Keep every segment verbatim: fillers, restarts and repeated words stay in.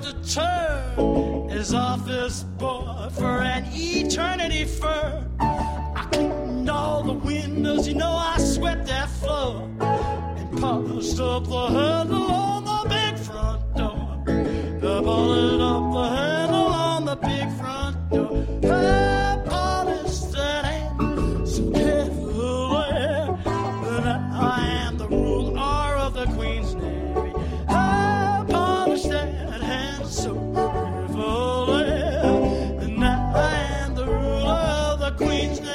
world to turn his office boy for an eternity fur. I cleaned all the windows, you know I swept that floor, and polished up the handle on the big front door. I polished up the handle on the big front door. I polished that handle so carefully, and I am the ruler of the Queen's Navy. I polished that handle so carefully, and I am the ruler of the Queen's Navy.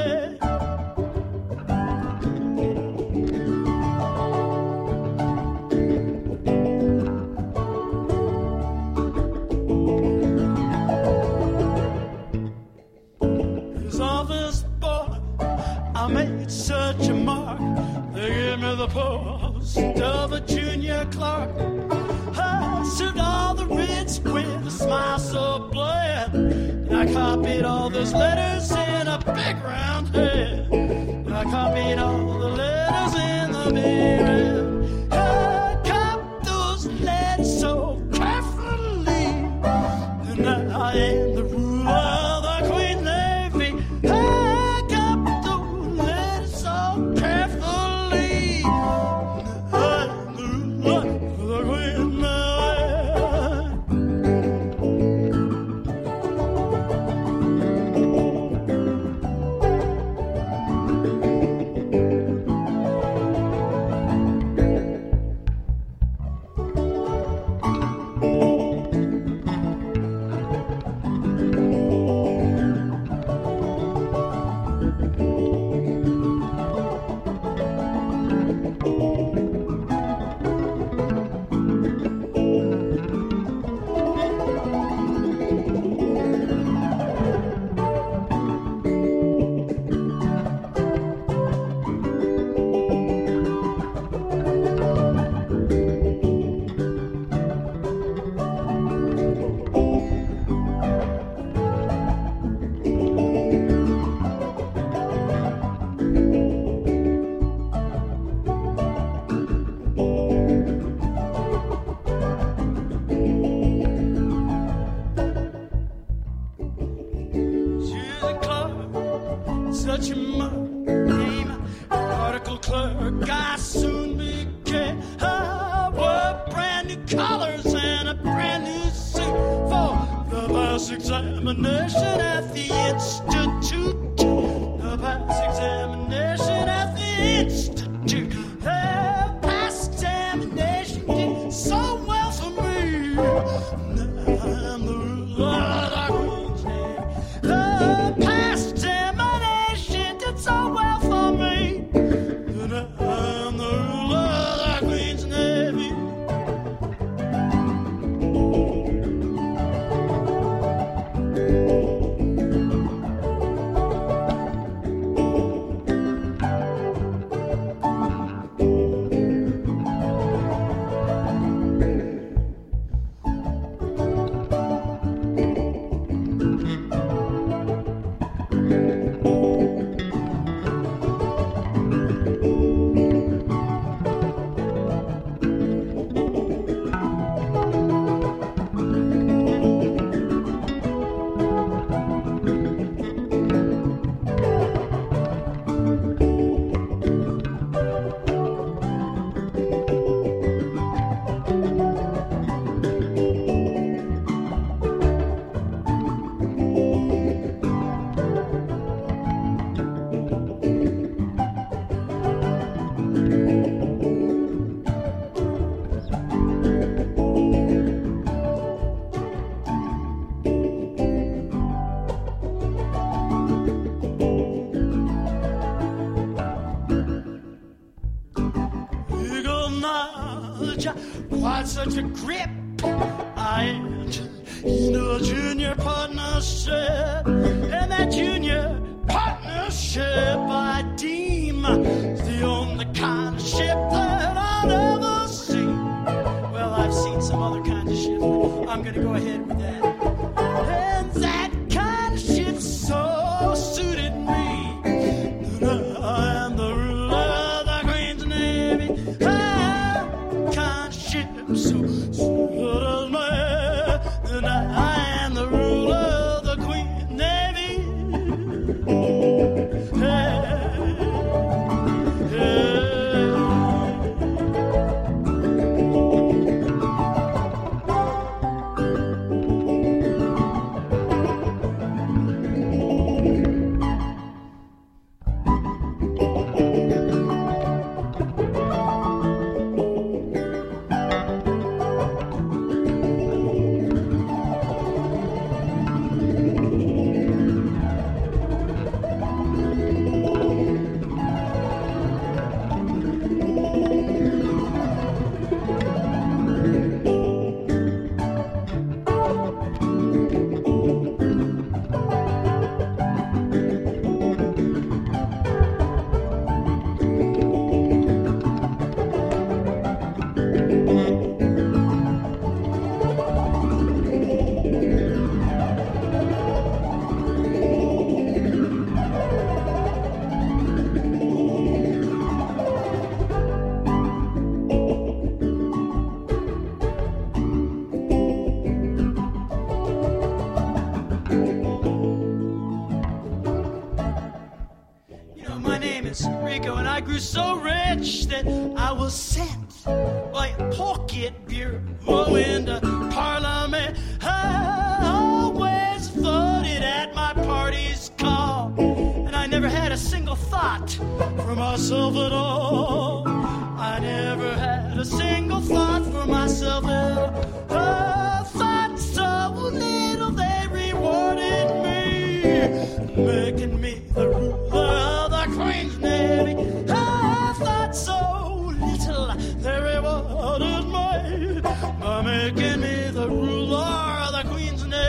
Such a mark, they gave me the post of a junior clerk. I served all the writs with a smile so bland, and I copied all those letters in a big round head. And I copied all the letters in the big round. I copied those letters so carefully, and I am the ruler of the Queen's Navy. I examination at the Institute. The pass examination at the Institute. The pass examination did so well for me. Now I'm the ruler of the Queen's Navy. The pass examination did so well for me. Now I'm the ruler of the Queen's Navy. Quite such a grip I entered into a junior partnership, and that junior partnership I deem is the only kind of ship that I've ever seen. Well, I've seen some other kind of ships, but I'm gonna go ahead with that. And that kind of ship so suited me that I am the ruler of the Queen's Navy. So, so does me. I grew so rich that I was sent by a pocket bureau into Parliament. I always voted at my party's call, and I never had a single thought for myself at all. I never had a single thought for myself at all. I thought so little they rewarded me, making me the ruler of the Queen's Navy. I thought so little they rewarded me by making me the ruler of the Queen's Navy.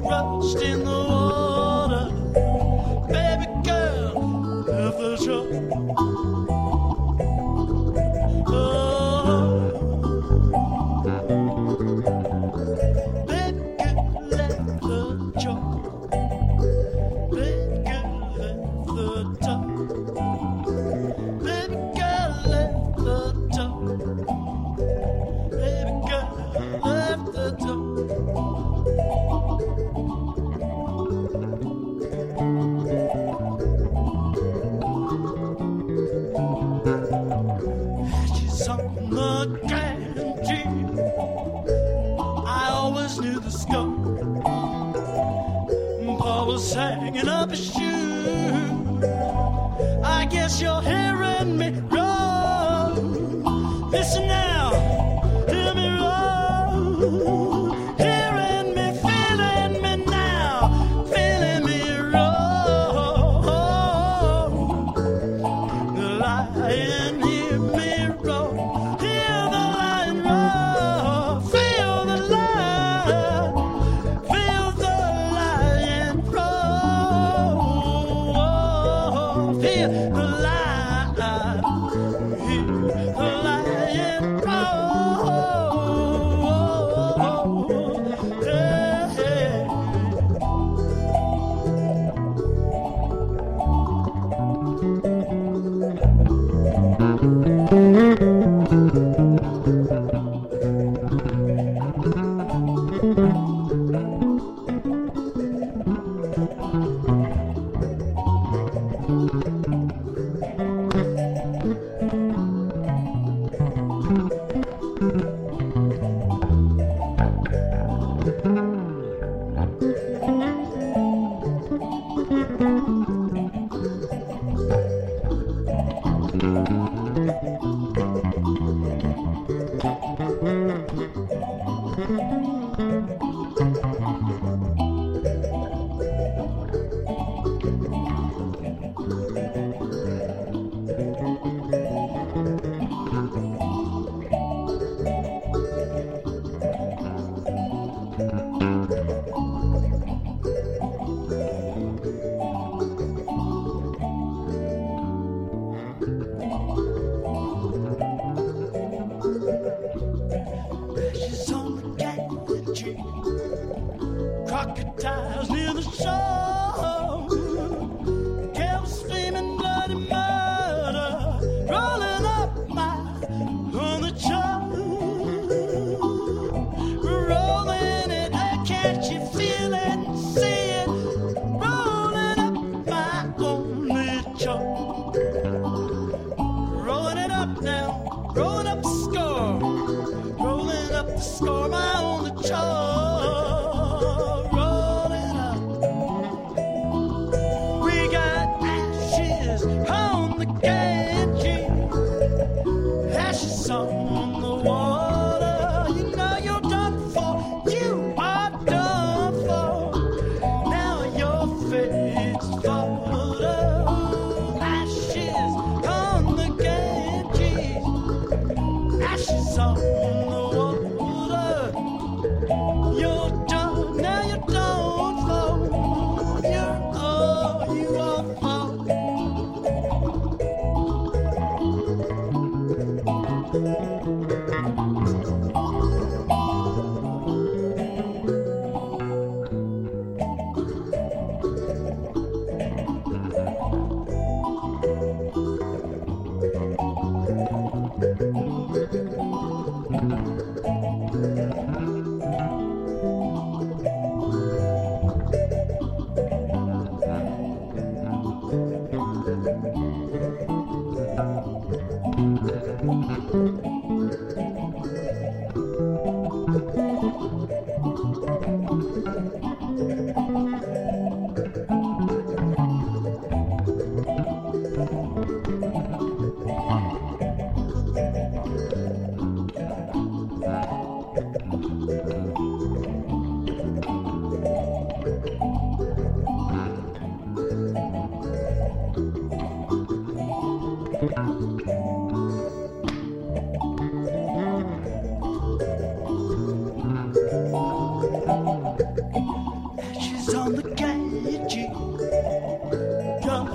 rust in the water. Baby girl, left the job. Oh, baby girl, left the job. Baby girl, left the job. Baby girl, left the job. Baby girl, left the job. She's on the candy. I always knew the score. Paul was hanging up his shoe. I guess you're hearing me wrong. Listen now, hear me wrong. Hearing me, feeling me now, feeling me wrong. The lion, hear me roar. Hear the lion roar. Feel the lion, feel the lion roar. Feel the lion, hear the lion roar. Hey, hey.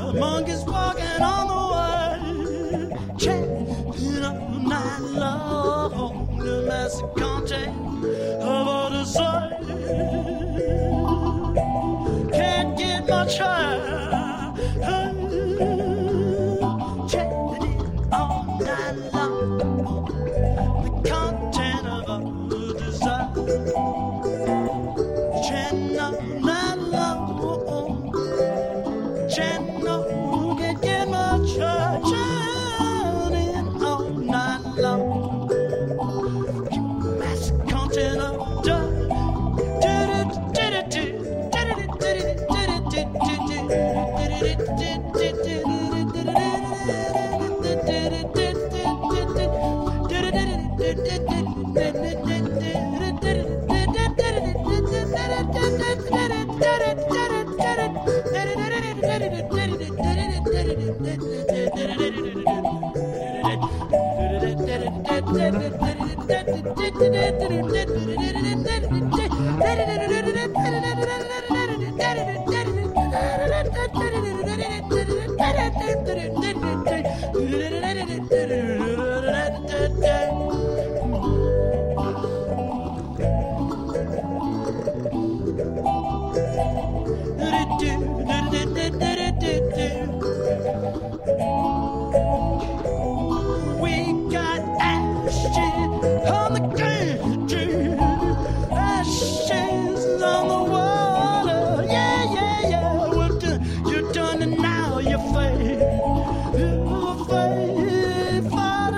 monkeys walking on the way, chanting all night long. The massive content of a desire can't get much higher. Chanting all night long. The content of a desire. Chanting all night long. Chanting can't get much higher. Chanting all night long. Massive content of we got ashes on the country, ashes on the water. Yeah, yeah, yeah. Well, done, you're done and now you're fade. You're fade, far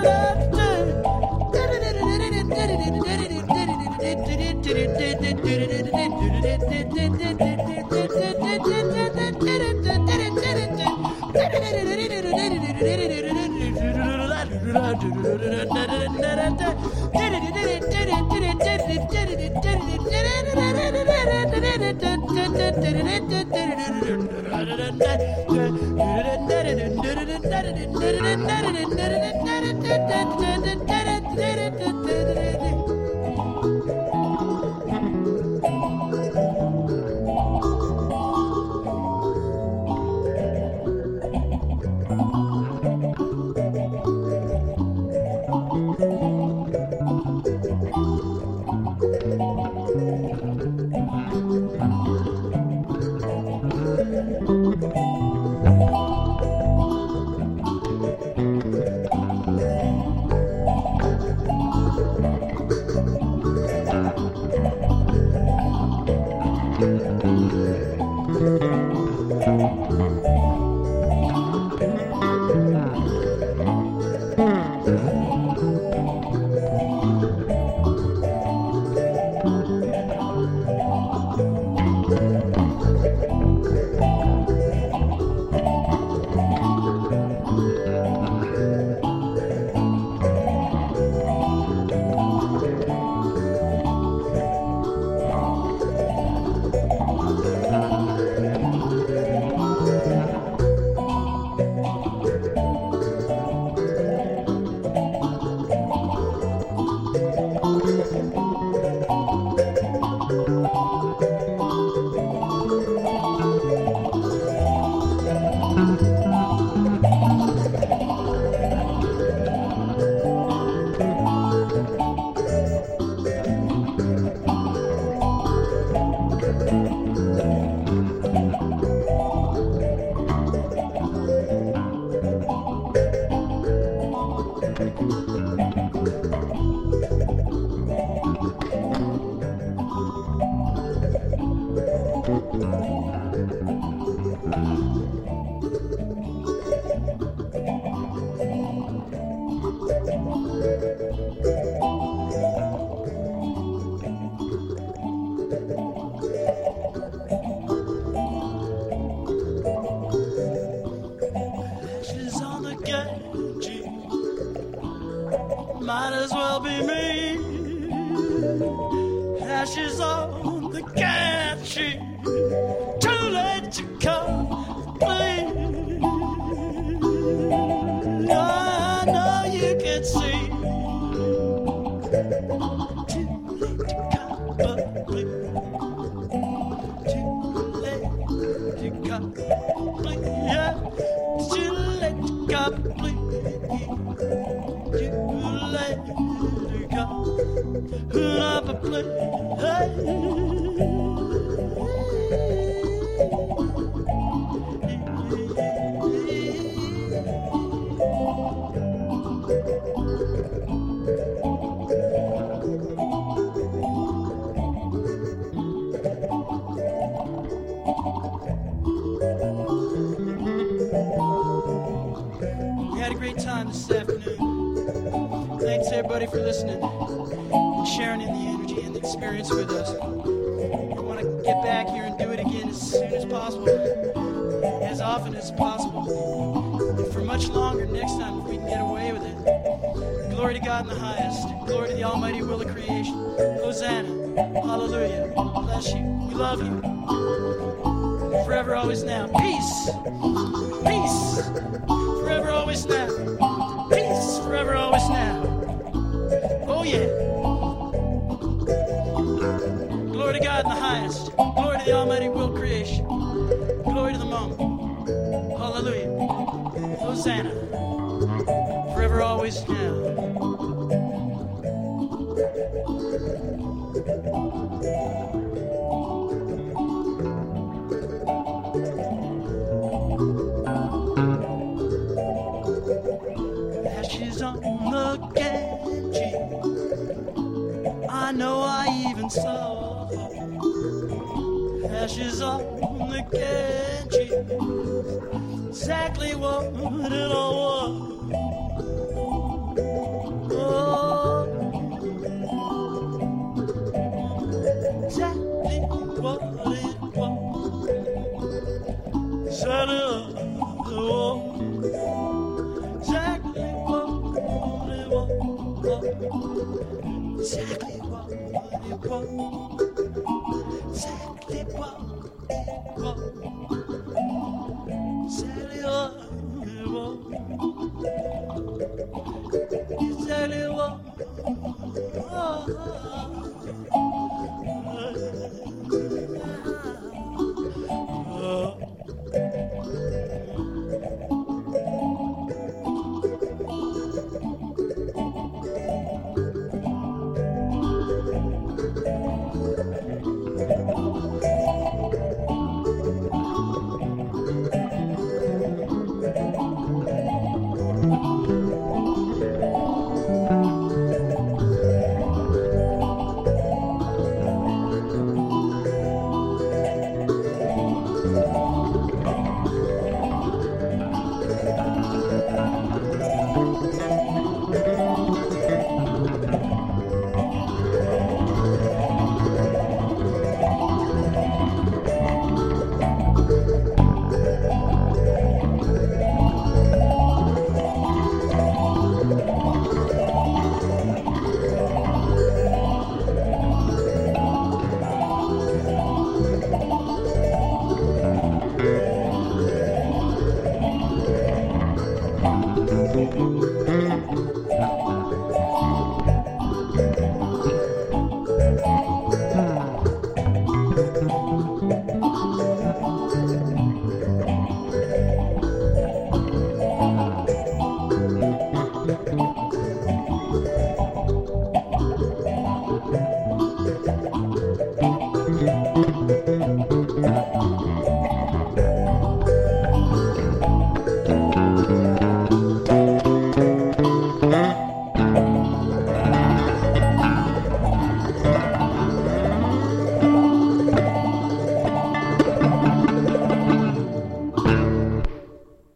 might as well be me. Ashes on the country, too late to complain. I know you can see, too late to complain, too late to complain. Yeah. this afternoon. Thanks everybody for listening and sharing in the energy and the experience with us. I want to get back here and do it again as soon as possible, as often as possible, and for much longer next time if we can get away with it. Glory to God in the highest. Glory to the almighty will of creation. Hosanna. Hallelujah. Bless you. We love you. Forever, always now. Peace. Peace. Forever, always now. Peace. Forever, always now. Oh, yeah. Glory to God in the highest. Glory to the almighty will of creation. Glory to the moment. Hallelujah. Hosanna. Forever, always now. Ashes on the Ganges, I know I even saw ashes on the Ganges, exactly what it all was. Oh, exactly what it was. Exactly what it was. Exactly what it was. Exactly what it was. Exactly what it was.